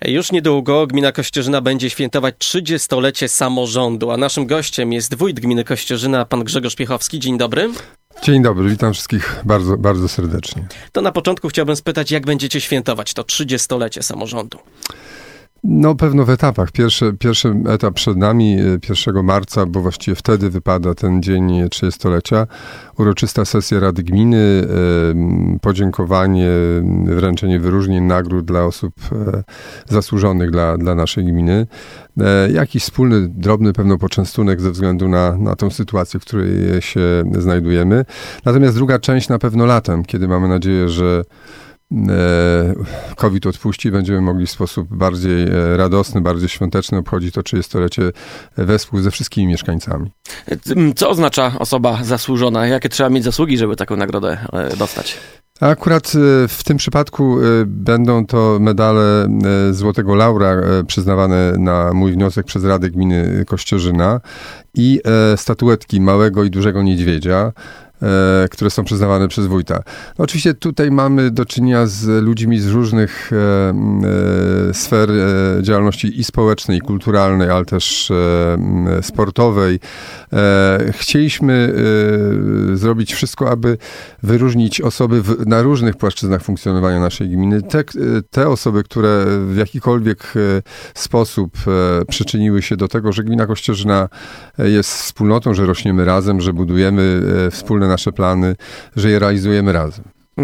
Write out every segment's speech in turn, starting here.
Już niedługo gmina Kościerzyna będzie świętować 30-lecie samorządu, a naszym gościem jest wójt gminy Kościerzyna, pan Grzegorz Piechowski. Dzień dobry. Dzień dobry, witam wszystkich bardzo, bardzo serdecznie. To na początku chciałbym spytać, jak będziecie świętować to 30-lecie samorządu? No pewno w etapach. Pierwszy etap przed nami, 1 marca, bo właściwie wtedy wypada ten dzień 30-lecia. Uroczysta sesja Rady Gminy, podziękowanie, wręczenie wyróżnień, nagród dla osób zasłużonych dla naszej gminy. Jakiś wspólny, drobny pewno poczęstunek ze względu na tą sytuację, w której się znajdujemy. Natomiast druga część na pewno latem, kiedy mamy nadzieję, że COVID odpuści, będziemy mogli w sposób bardziej radosny, bardziej świąteczny obchodzić to 30-lecie wespół ze wszystkimi mieszkańcami. Co oznacza osoba zasłużona? Jakie trzeba mieć zasługi, żeby taką nagrodę dostać? Akurat w tym przypadku będą to medale Złotego Laura przyznawane na mój wniosek przez Radę Gminy Kościerzyna i statuetki Małego i Dużego Niedźwiedzia, które są przyznawane przez wójta. No oczywiście tutaj mamy do czynienia z ludźmi z różnych sfer działalności i społecznej, i kulturalnej, ale też sportowej. Chcieliśmy zrobić wszystko, aby wyróżnić osoby na różnych płaszczyznach funkcjonowania naszej gminy. Te osoby, które w jakikolwiek sposób przyczyniły się do tego, że gmina Kościerzyna jest wspólnotą, że rośniemy razem, że budujemy wspólne nasze plany, że je realizujemy razem.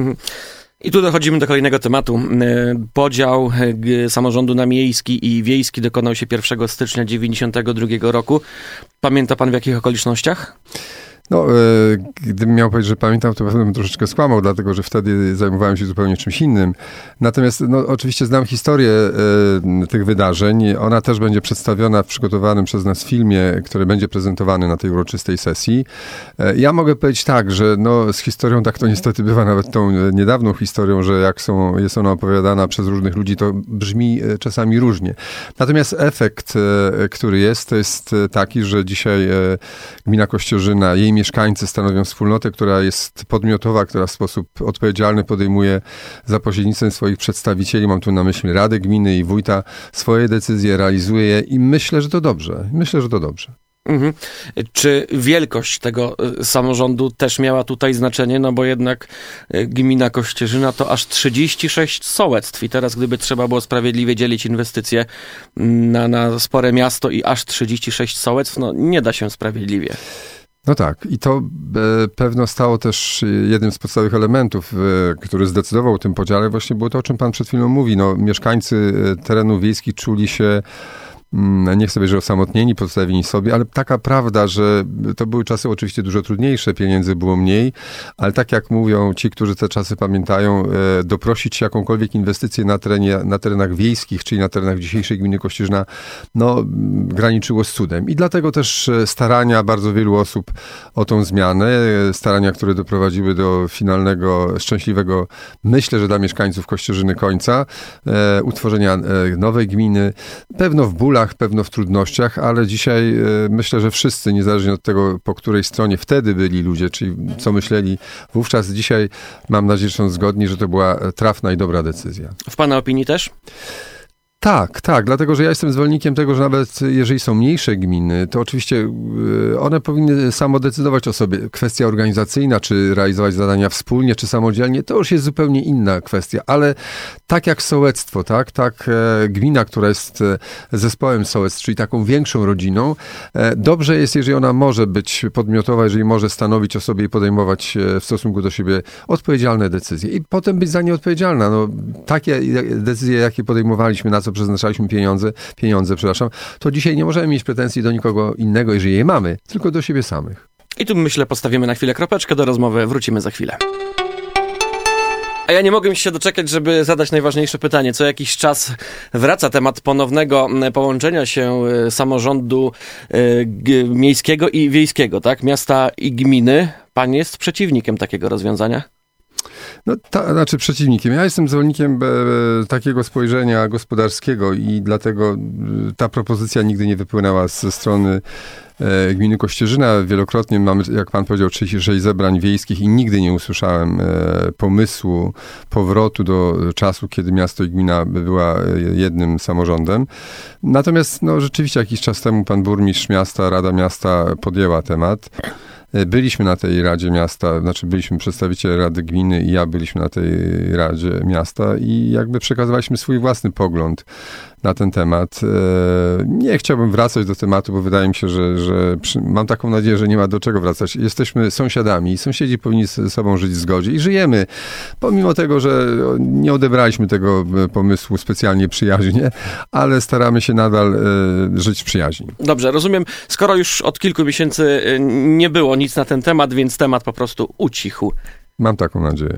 I tu dochodzimy do kolejnego tematu. Podział samorządu na miejski i wiejski dokonał się 1 stycznia 1992 roku. Pamięta pan w jakich okolicznościach? No, gdybym miał powiedzieć, że pamiętam, to pewnie bym troszeczkę skłamał, dlatego że wtedy zajmowałem się zupełnie czymś innym. Natomiast no, oczywiście znam historię tych wydarzeń. Ona też będzie przedstawiona w przygotowanym przez nas filmie, który będzie prezentowany na tej uroczystej sesji. Ja mogę powiedzieć tak, że no, z historią tak to niestety bywa, nawet tą niedawną historią, że jak jest ona opowiadana przez różnych ludzi, to brzmi czasami różnie. Natomiast efekt, który jest, to jest taki, że dzisiaj gmina Kościerzyna, jej mieszkańcy stanowią wspólnotę, która jest podmiotowa, która w sposób odpowiedzialny podejmuje za pośrednictwem swoich przedstawicieli, mam tu na myśli Radę Gminy i wójta, swoje decyzje, realizuje je i myślę, że to dobrze. Mhm. Czy wielkość tego samorządu też miała tutaj znaczenie? No bo jednak gmina Kościerzyna to aż 36 sołectw i teraz gdyby trzeba było sprawiedliwie dzielić inwestycje na spore miasto i aż 36 sołectw, no nie da się sprawiedliwie. No tak, i to pewno stało też jednym z podstawowych elementów, który zdecydował o tym podziale, właśnie było to, o czym pan przed chwilą mówi. No, mieszkańcy terenów wiejskich czuli się, nie chcę powiedzieć, że osamotnieni, pozostawieni sobie, ale taka prawda, że to były czasy oczywiście dużo trudniejsze, pieniędzy było mniej, ale tak jak mówią ci, którzy te czasy pamiętają, doprosić się jakąkolwiek inwestycję na terenach wiejskich, czyli na terenach dzisiejszej gminy Kościerzyna, no graniczyło z cudem. I dlatego też starania bardzo wielu osób o tą zmianę, starania, które doprowadziły do finalnego, szczęśliwego, myślę, że dla mieszkańców Kościerzyny końca, utworzenia nowej gminy, pewno w bólach, pewno w trudnościach, ale dzisiaj myślę, że wszyscy, niezależnie od tego, po której stronie wtedy byli ludzie, czyli co myśleli wówczas, dzisiaj mam nadzieję, że są zgodni, że to była trafna i dobra decyzja. W pana opinii też? Tak, dlatego że ja jestem zwolennikiem tego, że nawet jeżeli są mniejsze gminy, to oczywiście one powinny samo decydować o sobie. Kwestia organizacyjna, czy realizować zadania wspólnie, czy samodzielnie, to już jest zupełnie inna kwestia, ale tak jak sołectwo, tak gmina, która jest zespołem sołectw, czyli taką większą rodziną, dobrze jest, jeżeli ona może być podmiotowa, jeżeli może stanowić o sobie i podejmować w stosunku do siebie odpowiedzialne decyzje i potem być za nie odpowiedzialna. No, takie decyzje, jakie podejmowaliśmy, na co przeznaczaliśmy pieniądze, to dzisiaj nie możemy mieć pretensji do nikogo innego, jeżeli je mamy, tylko do siebie samych. I tu myślę, postawimy na chwilę kropeczkę, do rozmowy wrócimy za chwilę. A ja nie mogłem się doczekać, żeby zadać najważniejsze pytanie. Co jakiś czas wraca temat ponownego połączenia się samorządu miejskiego i wiejskiego, tak? Miasta i gminy. Pan jest przeciwnikiem takiego rozwiązania? No, znaczy przeciwnikiem. Ja jestem zwolennikiem takiego spojrzenia gospodarskiego i dlatego ta propozycja nigdy nie wypłynęła ze strony gminy Kościerzyna. Wielokrotnie mamy, jak pan powiedział, 36 zebrań wiejskich i nigdy nie usłyszałem pomysłu powrotu do czasu, kiedy miasto i gmina była jednym samorządem. Natomiast rzeczywiście jakiś czas temu pan burmistrz miasta, Rada Miasta podjęła temat. Byliśmy na tej Radzie Miasta, byliśmy przedstawiciele Rady Gminy i ja byliśmy na tej Radzie Miasta i jakby przekazywaliśmy swój własny pogląd na ten temat. Nie chciałbym wracać do tematu, bo wydaje mi się, że mam taką nadzieję, że nie ma do czego wracać. Jesteśmy sąsiadami i sąsiedzi powinni ze sobą żyć w zgodzie i żyjemy, pomimo tego, że nie odebraliśmy tego pomysłu specjalnie przyjaźnie, ale staramy się nadal żyć w przyjaźni. Dobrze, rozumiem, skoro już od kilku miesięcy nie było nic na ten temat, więc temat po prostu ucichł. Mam taką nadzieję.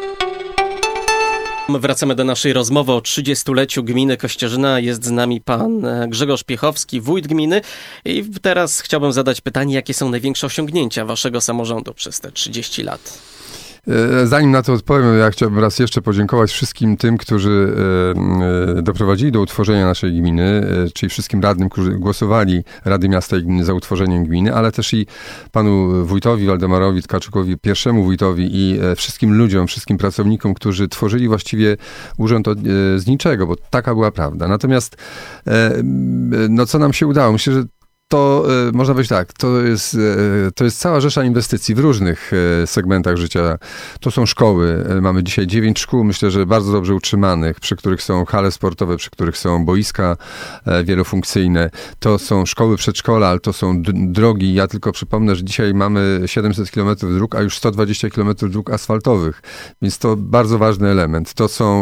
Wracamy do naszej rozmowy o 30-leciu gminy Kościerzyna. Jest z nami pan Grzegorz Piechowski, wójt gminy. I teraz chciałbym zadać pytanie, jakie są największe osiągnięcia waszego samorządu przez te 30 lat? Zanim na to odpowiem, ja chciałbym raz jeszcze podziękować wszystkim tym, którzy doprowadzili do utworzenia naszej gminy, czyli wszystkim radnym, którzy głosowali Rady Miasta i Gminy za utworzeniem gminy, ale też i panu wójtowi Waldemarowi Tkaczykowi, pierwszemu wójtowi i wszystkim ludziom, wszystkim pracownikom, którzy tworzyli właściwie urząd z niczego, bo taka była prawda. Natomiast co nam się udało? Myślę, że to można powiedzieć tak, to jest cała rzesza inwestycji w różnych segmentach życia. To są szkoły. Mamy dzisiaj 9 szkół, myślę, że bardzo dobrze utrzymanych, przy których są hale sportowe, przy których są boiska wielofunkcyjne. To są szkoły, przedszkola, ale to są drogi. Ja tylko przypomnę, że dzisiaj mamy 700 km dróg, a już 120 km dróg asfaltowych. Więc to bardzo ważny element.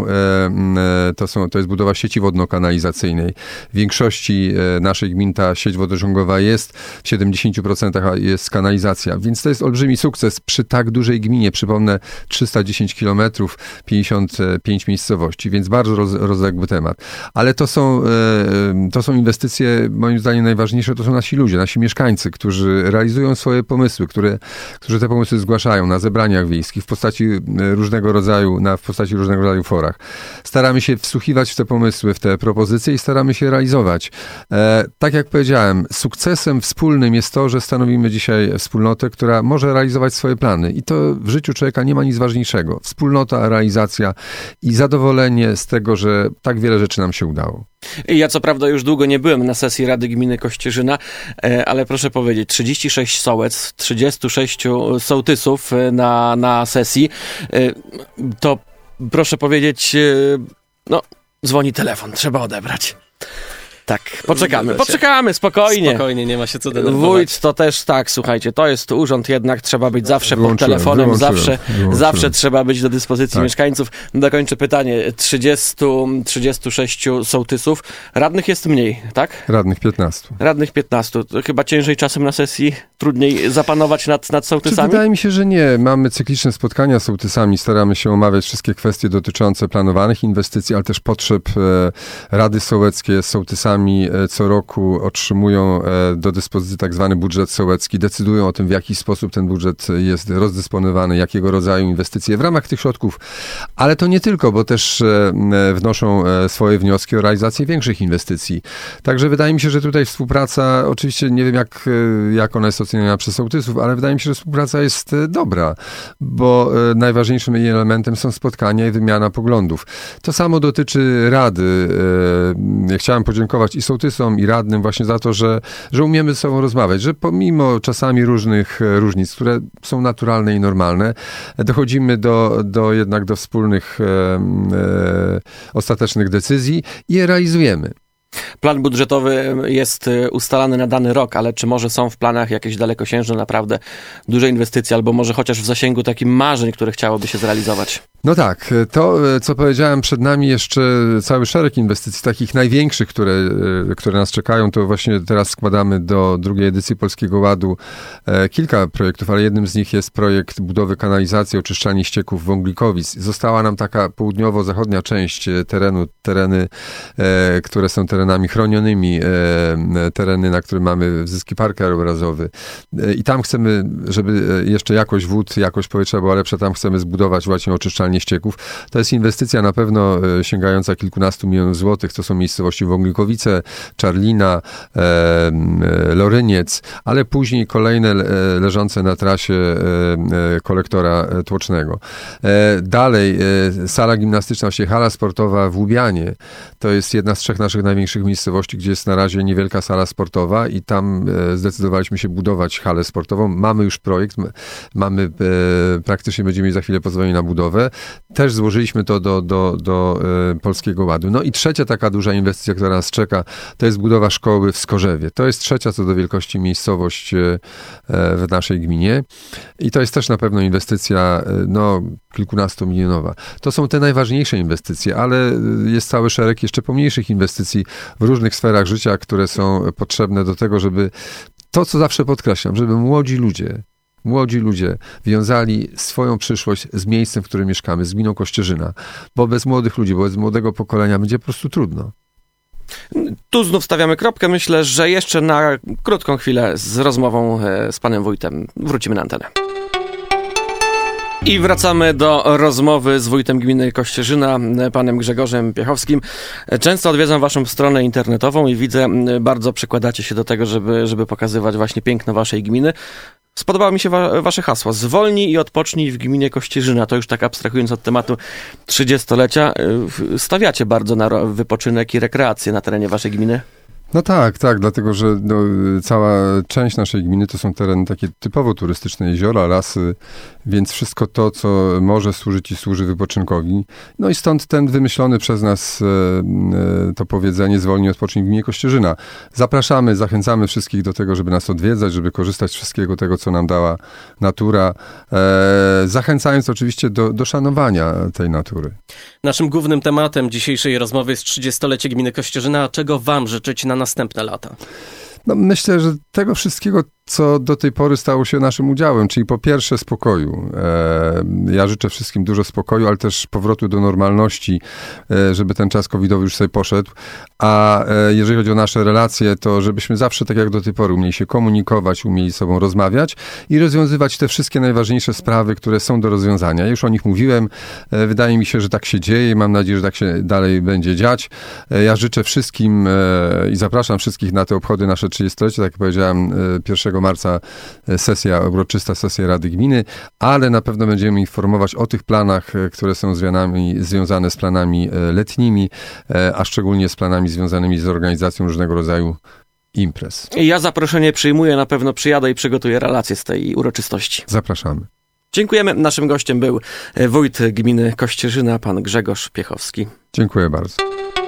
To jest budowa sieci wodno-kanalizacyjnej. W większości naszych gmin ta sieć wodociągowa jest, w 70% jest kanalizacja, więc to jest olbrzymi sukces przy tak dużej gminie. Przypomnę, 310 km, 55 miejscowości, więc bardzo rozległy temat. Ale to są inwestycje, moim zdaniem najważniejsze, to są nasi ludzie, nasi mieszkańcy, którzy realizują swoje pomysły, którzy te pomysły zgłaszają na zebraniach wiejskich w postaci różnego rodzaju forach. Staramy się wsłuchiwać w te pomysły, w te propozycje i staramy się realizować. Tak jak powiedziałem, sukcesem wspólnym jest to, że stanowimy dzisiaj wspólnotę, która może realizować swoje plany. I to w życiu człowieka nie ma nic ważniejszego. Wspólnota, realizacja i zadowolenie z tego, że tak wiele rzeczy nam się udało. Ja co prawda już długo nie byłem na sesji Rady Gminy Kościerzyna, ale proszę powiedzieć, 36 sołectw, 36 sołtysów na sesji, to proszę powiedzieć, dzwoni telefon, trzeba odebrać. Tak, poczekamy, spokojnie. Spokojnie, nie ma się co denerwować. Wójt to też tak, słuchajcie, to jest urząd jednak, trzeba być zawsze pod telefonem, zawsze trzeba być do dyspozycji mieszkańców. Dokończę pytanie, 36 sołtysów, radnych jest mniej, tak? Radnych 15. Radnych 15, to chyba ciężej czasem na sesji, trudniej zapanować nad sołtysami? Wydaje mi się, że nie. Mamy cykliczne spotkania z sołtysami, staramy się omawiać wszystkie kwestie dotyczące planowanych inwestycji, ale też potrzeb. Rady sołeckie z sołtysami co roku otrzymują do dyspozycji tak zwany budżet sołecki, decydują o tym, w jaki sposób ten budżet jest rozdysponowany, jakiego rodzaju inwestycje w ramach tych środków, ale to nie tylko, bo też wnoszą swoje wnioski o realizację większych inwestycji. Także wydaje mi się, że tutaj współpraca, oczywiście nie wiem jak ona jest oceniana przez sołtysów, ale wydaje mi się, że współpraca jest dobra, bo najważniejszym jej elementem są spotkania i wymiana poglądów. To samo dotyczy Rady. Chciałem podziękować i sołtysom, i radnym właśnie za to, że umiemy ze sobą rozmawiać, że pomimo czasami różnych różnic, które są naturalne i normalne, dochodzimy jednak do wspólnych ostatecznych decyzji i je realizujemy. Plan budżetowy jest ustalany na dany rok, ale czy może są w planach jakieś dalekosiężne, naprawdę duże inwestycje, albo może chociaż w zasięgu takich marzeń, które chciałoby się zrealizować? No tak, to co powiedziałem, przed nami jeszcze cały szereg inwestycji, takich największych, które nas czekają, to właśnie teraz składamy do drugiej edycji Polskiego Ładu kilka projektów, ale jednym z nich jest projekt budowy kanalizacji, oczyszczalni ścieków Wąglikowic. Została nam taka południowo-zachodnia część tereny, które są terenami terenami chronionymi, tereny, na których mamy Wzyski Park Krajobrazowy. I tam chcemy, żeby jeszcze jakość wód, jakość powietrza była lepsza, tam chcemy zbudować właśnie oczyszczalnię ścieków. To jest inwestycja na pewno sięgająca kilkunastu milionów złotych. To są miejscowości Wąglikowice, Czarlina, Loryniec, ale później kolejne leżące na trasie kolektora tłocznego. Dalej sala gimnastyczna, właściwie hala sportowa w Łubianie. To jest jedna z 3 naszych największych miejscowości, gdzie jest na razie niewielka sala sportowa i tam zdecydowaliśmy się budować halę sportową. Mamy już projekt, praktycznie będziemy mieli za chwilę pozwolenie na budowę. Też złożyliśmy to do Polskiego Ładu. No i trzecia taka duża inwestycja, która nas czeka, to jest budowa szkoły w Skorzewie. To jest trzecia co do wielkości miejscowość w naszej gminie i to jest też na pewno inwestycja kilkunastomilionowa. To są te najważniejsze inwestycje, ale jest cały szereg jeszcze pomniejszych inwestycji w różnych sferach życia, które są potrzebne do tego, żeby to, co zawsze podkreślam, żeby młodzi ludzie wiązali swoją przyszłość z miejscem, w którym mieszkamy, z gminą Kościerzyna, bo bez młodych ludzi, bez młodego pokolenia będzie po prostu trudno. Tu znów stawiamy kropkę. Myślę, że jeszcze na krótką chwilę z rozmową z panem wójtem wrócimy na antenę. I wracamy do rozmowy z wójtem gminy Kościerzyna, panem Grzegorzem Piechowskim. Często odwiedzam waszą stronę internetową i widzę, bardzo przykładacie się do tego, żeby pokazywać właśnie piękno waszej gminy. Spodobało mi się wasze hasło. Zwolnij i odpocznij w gminie Kościerzyna. To już tak abstrahując od tematu 30-lecia. Stawiacie bardzo na wypoczynek i rekreację na terenie waszej gminy? No tak, dlatego że cała część naszej gminy to są tereny takie typowo turystyczne, jeziora, lasy, więc wszystko to, co może służyć i służy wypoczynkowi. No i stąd ten wymyślony przez nas to powiedzenie zwolnij, odpocznij w gminie Kościerzyna. Zapraszamy, zachęcamy wszystkich do tego, żeby nas odwiedzać, żeby korzystać z wszystkiego tego, co nam dała natura, zachęcając oczywiście do szanowania tej natury. Naszym głównym tematem dzisiejszej rozmowy jest 30-lecie gminy Kościerzyna. A czego wam życzyć na następne lata? No, myślę, że tego wszystkiego, co do tej pory stało się naszym udziałem, czyli po pierwsze spokoju. Ja życzę wszystkim dużo spokoju, ale też powrotu do normalności, żeby ten czas covidowy już sobie poszedł. A jeżeli chodzi o nasze relacje, to żebyśmy zawsze, tak jak do tej pory, umieli się komunikować, umieli z sobą rozmawiać i rozwiązywać te wszystkie najważniejsze sprawy, które są do rozwiązania. Już o nich mówiłem. Wydaje mi się, że tak się dzieje. Mam nadzieję, że tak się dalej będzie dziać. Ja życzę wszystkim i zapraszam wszystkich na te obchody nasze 30-lecie. Tak jak powiedziałem, 1 marca uroczysta sesja Rady Gminy, ale na pewno będziemy informować o tych planach, które są związane z planami letnimi, a szczególnie z planami związanymi z organizacją różnego rodzaju imprez. Ja zaproszenie przyjmuję, na pewno przyjadę i przygotuję relację z tej uroczystości. Zapraszamy. Dziękujemy. Naszym gościem był wójt gminy Kościerzyna, pan Grzegorz Piechowski. Dziękuję bardzo.